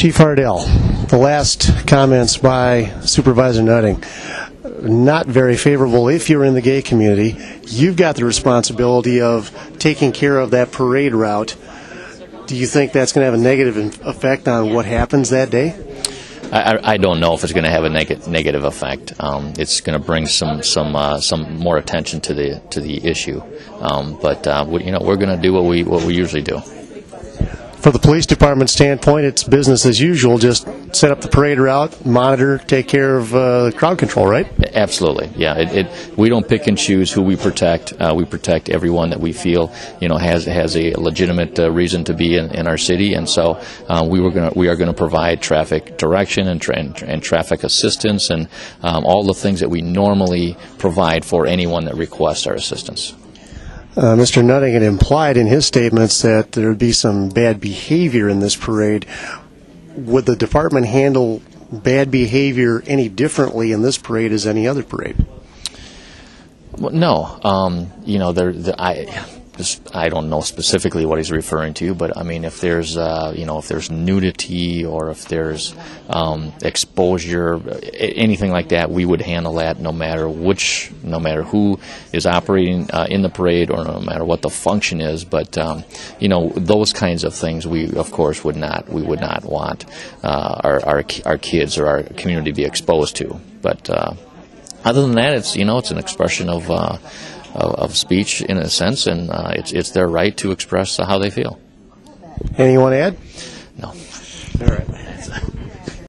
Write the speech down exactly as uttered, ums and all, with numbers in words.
Chief Hardell, the last comments by Supervisor Nutting, not very favorable if you're in the gay community. You've got the responsibility of taking care of that parade route. Do you think that's going to have a negative effect on what happens that day? I, I don't know if it's going to have a neg- negative effect. Um, it's going to bring some some uh, some more attention to the to the issue. Um, but uh, we, you know, we're going to do what we what we usually do. For the police department standpoint, it's business as usual. Just set up the parade route, monitor, take care of uh, crowd control, right? Absolutely, yeah. It, it, we don't pick and choose who we protect. Uh, we protect everyone that we feel, you know, has has a legitimate uh, reason to be in, in our city, and so uh, we were going we are going to provide traffic direction and, tra- and, and traffic assistance and um, all the things that we normally provide for anyone that requests our assistance. Uh, Mister Nutting had implied in his statements that there would be some bad behavior in this parade. Would the department handle bad behavior any differently in this parade as any other parade? Well, no. Um, you know, there, the, I, just, I don't know specifically what he's referring to, but I mean, if there's, uh, you know, if there's nudity or if there's um, exposure, anything like that, we would handle that no matter which, no matter who is operating uh, in the parade or no matter what the function is. But um, you know, those kinds of things, we of course would not, we would not want uh, our, our our kids or our community to be exposed to. But uh, other than that, it's you know, it's an expression of. Uh, Of, of speech in a sense, and uh, it's it's their right to express how they feel. Anyone want to add? No. All right.